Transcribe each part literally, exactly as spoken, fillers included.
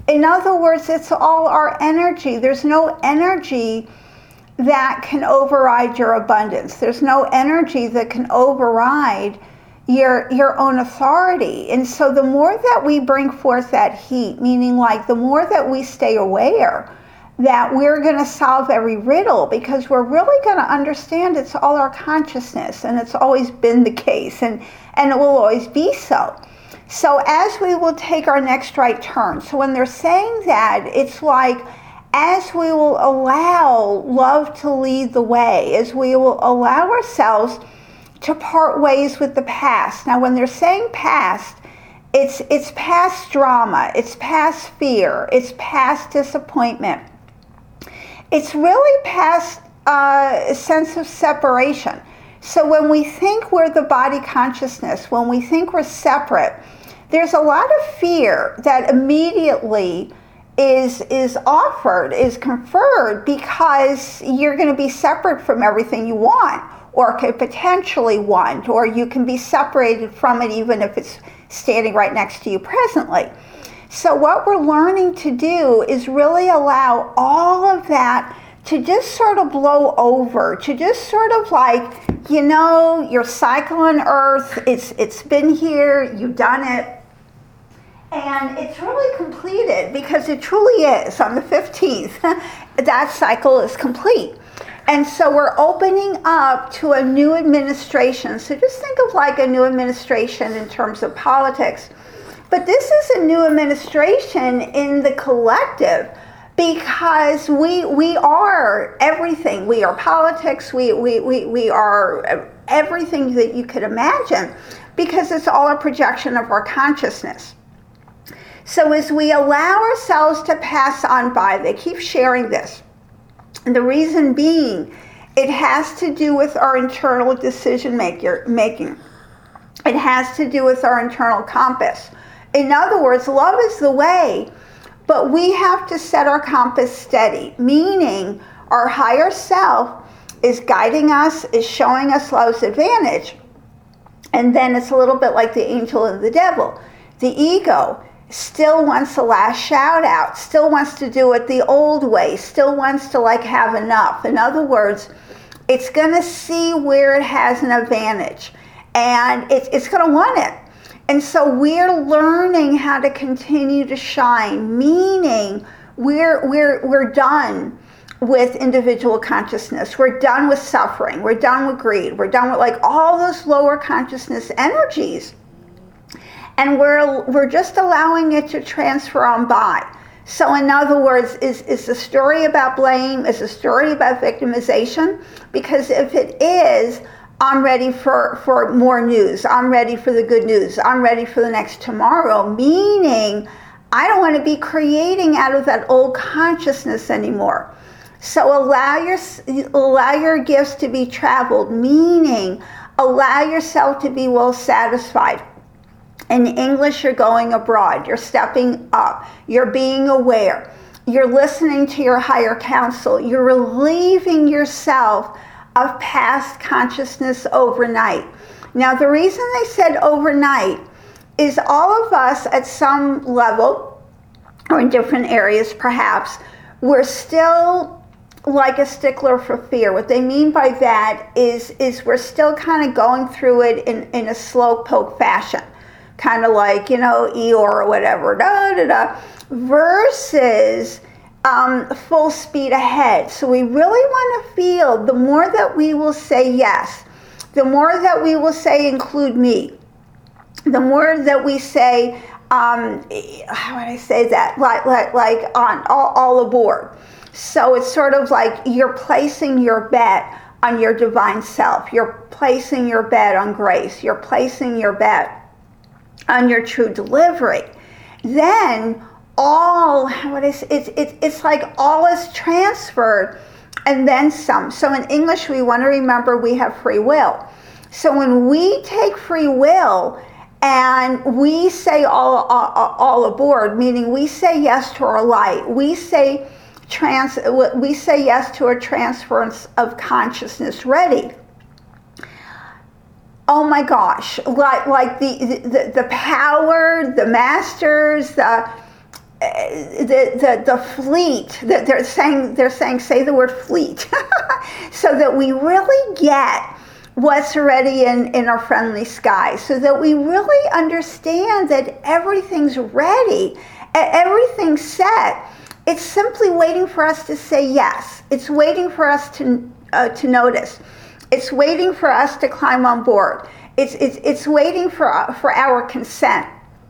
In other words, it's all our energy. There's no energy that can override your abundance. There's no energy that can override your your own authority. And so the more that we bring forth that heat, meaning like the more that we stay aware that we're going to solve every riddle, because we're really going to understand it's all our consciousness, and it's always been the case, and, and it will always be so. So as we will take our next right turn, so when they're saying that, it's like as we will allow love to lead the way, as we will allow ourselves to part ways with the past. Now when they're saying past, it's it's past drama, it's past fear, it's past disappointment. It's really past uh, a sense of separation. So when we think we're the body consciousness, when we think we're separate, there's a lot of fear that immediately is is offered, is conferred, because you're going to be separate from everything you want, or could potentially want, or you can be separated from it even if it's standing right next to you presently. So what we're learning to do is really allow all of that to just sort of blow over, to just sort of like, you know, your cycle on Earth, it's it's been here, you've done it, and it's really completed, because it truly is. On the fifteenth, that cycle is complete. And so we're opening up to a new administration. So just think of like a new administration in terms of politics. But this is a new administration in the collective, because we we are everything. We are politics. We, we, we, we are everything that you could imagine, because it's all a projection of our consciousness. So as we allow ourselves to pass on by, they keep sharing this. And the reason being, it has to do with our internal decision maker, making. It has to do with our internal compass. In other words, love is the way, but we have to set our compass steady, meaning our higher self is guiding us, is showing us love's advantage. And then it's a little bit like the angel and the devil. The ego still wants the last shout out, still wants to do it the old way, still wants to like have enough. In other words, it's going to see where it has an advantage, and it's, it's going to want it. And so we're learning how to continue to shine, meaning we're we're we're done with individual consciousness. We're done with suffering. We're done with greed. We're done with like all those lower consciousness energies. And we're we're just allowing it to transfer on by. So in other words, is, is the story about blame? Is the story about victimization? Because if it is, I'm ready for, for more news. I'm ready for the good news. I'm ready for the next tomorrow, meaning I don't want to be creating out of that old consciousness anymore. So allow your, allow your gifts to be traveled, meaning allow yourself to be well satisfied. In English, you're going abroad. You're stepping up. You're being aware. You're listening to your higher counsel. You're relieving yourself of past consciousness overnight. Now, the reason they said overnight is all of us at some level, or in different areas perhaps, we're still like a stickler for fear. What they mean by that is, is we're still kind of going through it in, in a slow poke fashion. Kind of like, you know, Eeyore or whatever, da, da, da, versus um, full speed ahead. So we really want to feel, the more that we will say yes, the more that we will say include me, the more that we say, um, how would I say that, like, like, like on all, all aboard. So it's sort of like you're placing your bet on your divine self. You're placing your bet on grace. You're placing your bet on your true delivery. Then all, what is it's it's it's like all is transferred, and then some. So in English, we want to remember we have free will. So when we take free will and we say all all, all aboard, meaning we say yes to our light, we say trans, we say yes to a transference of consciousness ready. Oh my gosh, like like the, the, the power, the masters, the, the, the, the fleet, that they're saying, they're saying, say the word fleet, so that we really get what's already in, in our friendly sky, so that we really understand that everything's ready, everything's set. It's simply waiting for us to say yes. It's waiting for us to uh, to notice. It's waiting for us to climb on board. It's it's it's waiting for uh, for our consent.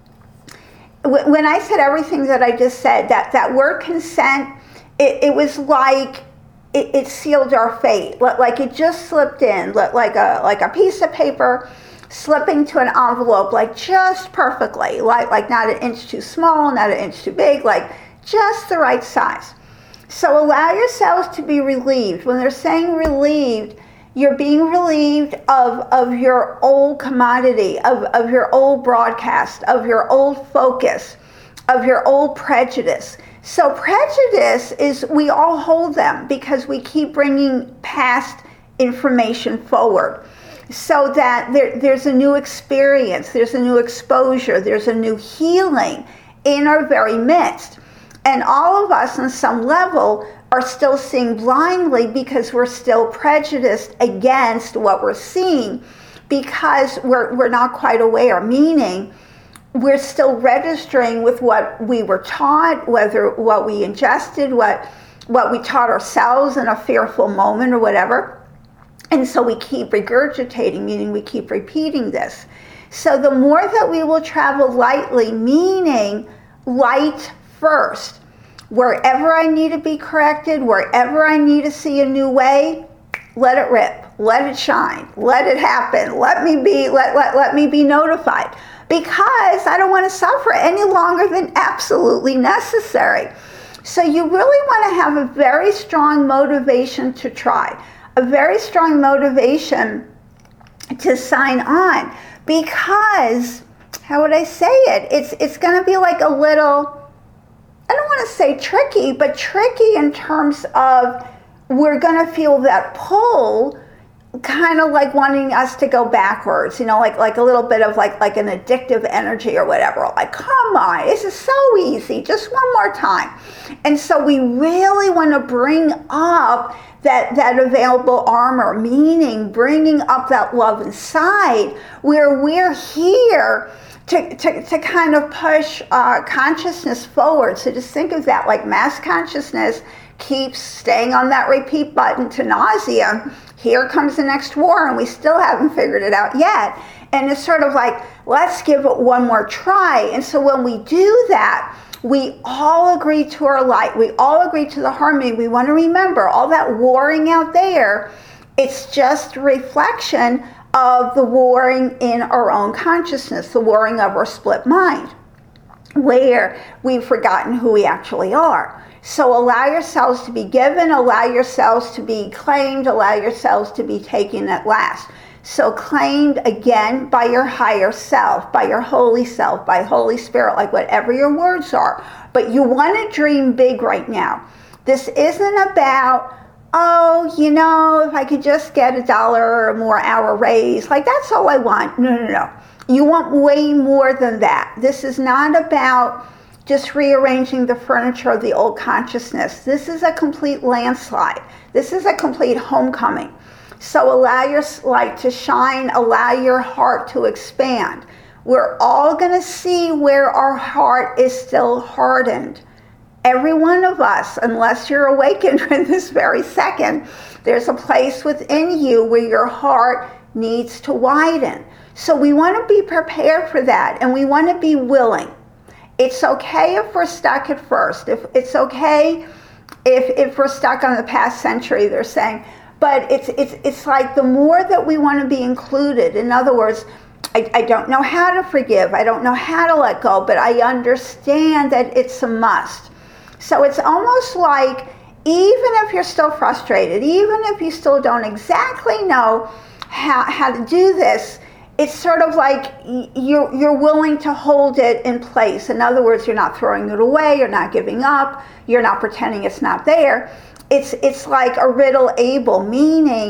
When I said everything that I just said, that, that word consent, it, it was like it, it sealed our fate. Like it just slipped in, like a like a piece of paper slipping to an envelope, like just perfectly, like like not an inch too small, not an inch too big, like just the right size. So allow yourselves to be relieved. When they're saying relieved, you're being relieved of, of your old commodity, of, of your old broadcast, of your old focus, of your old prejudice. So prejudice is, we all hold them because we keep bringing past information forward. So that there, there's a new experience, there's a new exposure, there's a new healing in our very midst. And all of us on some level are still seeing blindly because we're still prejudiced against what we're seeing, because we're, we're not quite aware, meaning we're still registering with what we were taught, whether what we ingested, what, what we taught ourselves in a fearful moment or whatever. And so we keep regurgitating, meaning we keep repeating this. So the more that we will travel lightly, meaning light first, wherever I need to be corrected, wherever I need to see a new way, let it rip, let it shine, let it happen, let me be, let, let, let me be notified, because I don't want to suffer any longer than absolutely necessary. So you really want to have a very strong motivation to try, a very strong motivation to sign on, because, how would I say it? It's, it's going to be like a little, I don't want to say tricky, but tricky in terms of we're going to feel that pull, kind of like wanting us to go backwards, you know, like, like a little bit of like, like an addictive energy or whatever. Like, come on, this is so easy, just one more time. And so we really want to bring up that, that available armor, meaning bringing up that love inside, where we're here To, to, to kind of push uh, consciousness forward. So just think of that, like mass consciousness keeps staying on that repeat button to nausea. Here comes the next war, and we still haven't figured it out yet. And it's sort of like, let's give it one more try. And so when we do that, we all agree to our light. We all agree to the harmony. We want to remember all that warring out there, it's just reflection of the warring in our own consciousness, the warring of our split mind, where we've forgotten who we actually are. So allow yourselves to be given, allow yourselves to be claimed, allow yourselves to be taken at last. So claimed again by your higher self, by your holy self, by Holy Spirit, like whatever your words are. But you want to dream big right now. This isn't about, oh, you know, if I could just get a dollar or more hour raise, like that's all I want. No, no, no. You want way more than that. This is not about just rearranging the furniture of the old consciousness. This is a complete landslide. This is a complete homecoming. So allow your light to shine, allow your heart to expand. We're all going to see where our heart is still hardened. Every one of us, unless you're awakened in this very second, there's a place within you where your heart needs to widen. So we want to be prepared for that, and we want to be willing. It's okay if we're stuck at first. If it's okay if if we're stuck on the past century, they're saying. But it's it's it's like the more that we want to be included. In other words, I, I don't know how to forgive. I don't know how to let go, but I understand that it's a must. So it's almost like, even if you're still frustrated, even if you still don't exactly know how, how to do this, it's sort of like you're, you're willing to hold it in place. In other words, you're not throwing it away, you're not giving up, you're not pretending it's not there. It's, it's like a riddle able, meaning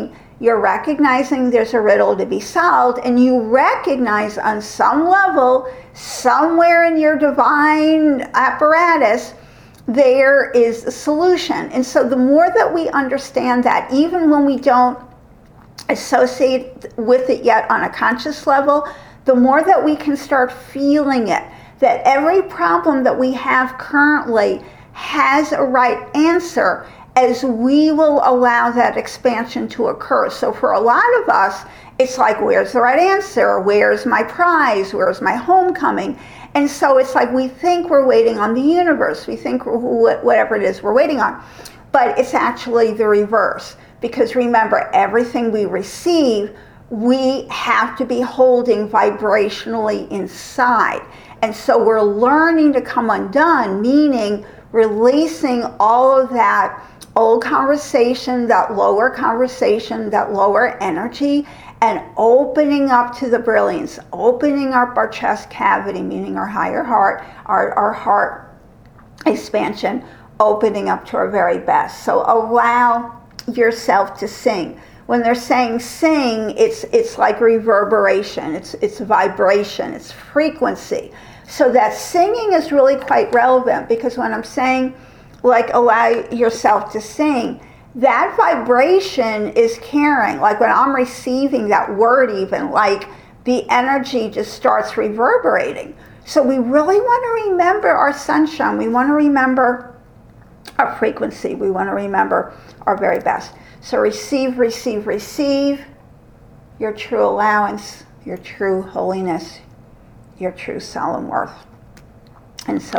you're recognizing there's a riddle to be solved, and you recognize on some level, somewhere in your divine apparatus, there is a solution. And so the more that we understand that, even when we don't associate with it yet on a conscious level, the more that we can start feeling it, that every problem that we have currently has a right answer, as we will allow that expansion to occur. So for a lot of us, it's like, where's the right answer? Where's my prize? Where's my homecoming? And so it's like we think we're waiting on the universe. We think whatever it is we're waiting on. But it's actually the reverse. Because remember, everything we receive, we have to be holding vibrationally inside. And so we're learning to come undone, meaning releasing all of that old conversation, that lower conversation, that lower energy, and opening up to the brilliance, opening up our chest cavity, meaning our higher heart, our, our heart expansion, opening up to our very best. So allow yourself to sing. When they're saying sing, it's it's like reverberation, it's it's vibration, it's frequency. So that singing is really quite relevant, because when I'm saying, like, allow yourself to sing, that vibration is carrying. Like when I'm receiving that word, even, like the energy just starts reverberating. So we really want to remember our sunshine. We want to remember our frequency. We want to remember our very best. So receive, receive, receive your true allowance, your true holiness, your true solemn worth. And so